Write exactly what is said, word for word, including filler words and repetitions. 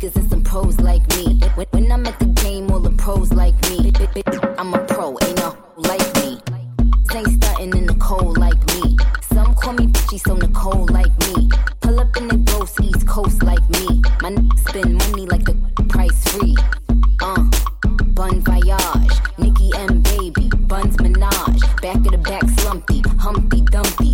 niggas and some pros like me. When, when I'm at the game, all the pros like me. I'm a pro, ain't no like me. Ain't stuntin' in the cold like me. Some call me bitchy, so Nicole like me. Pull up in the ghost, East Coast like me. My n***, spend money like the price free. Uh, Bon Voyage, Nicki and Baby, Buns Minaj. Back of the back slumpy, Humpty Dumpty.